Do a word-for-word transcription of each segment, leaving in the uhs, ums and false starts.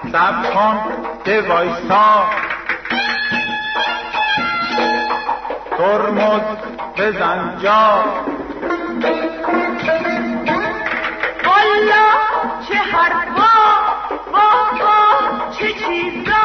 سب کن که وایسا ترمز بزن جا والا چه حرفا واقعا چه چیزا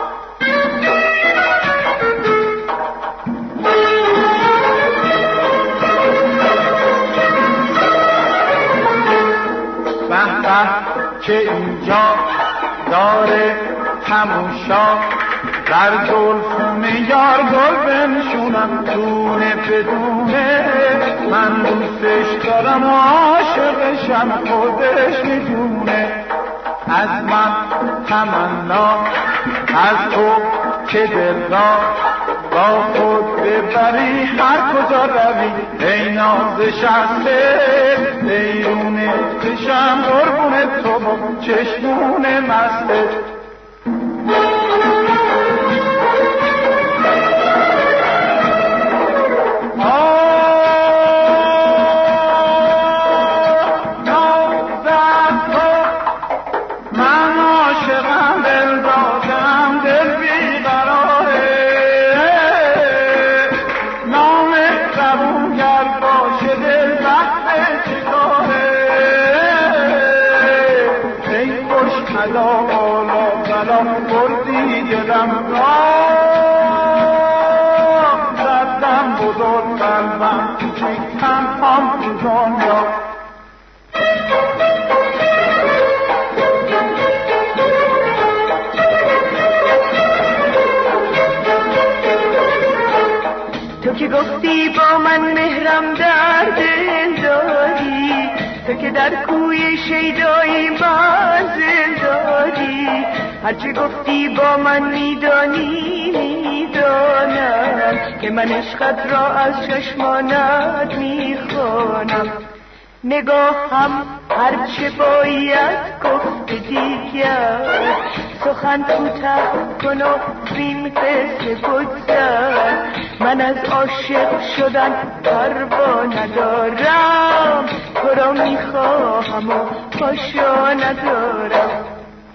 به به که اینجا داره تموشا در جلفون یار گل بنشونم دونه بدونه من دوستش دارم و عاشقشم خودش میدونه از من تمنا از تو که دل را با خود ببری هر کجا روی ای ناز شسته ایرونه کشم قربون تو با چشمون مسته بردی دلم را زدم بزرگ قلبم کوچیک تنهام تو دنیا تو که گفتی با من مهرم در دل داری تو که در کوی شیدایی منزل داری هرچی گفتی با من میدانی میدانم که من عشقت را از چشمانت میخوانم نگاهم هرچه باید گفت دیگر سخن کوتاه کن و این قصه بگذر من از عاشق شدن پروا ندارم تو را میخواهم و پاشا ندارم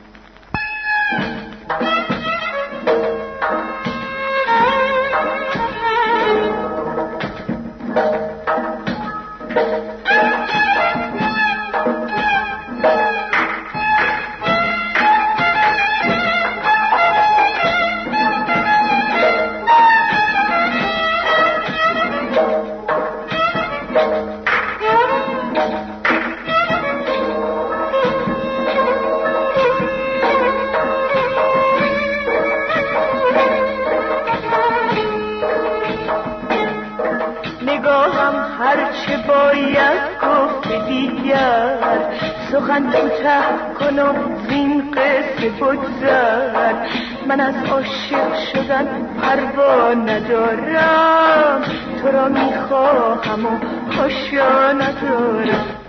هرچه باید گفت دیگر سخن کوتاه کن و زین قصه بگذر من از عاشق شدن پروا ندارم تو را میخواهم و پاشا ندارم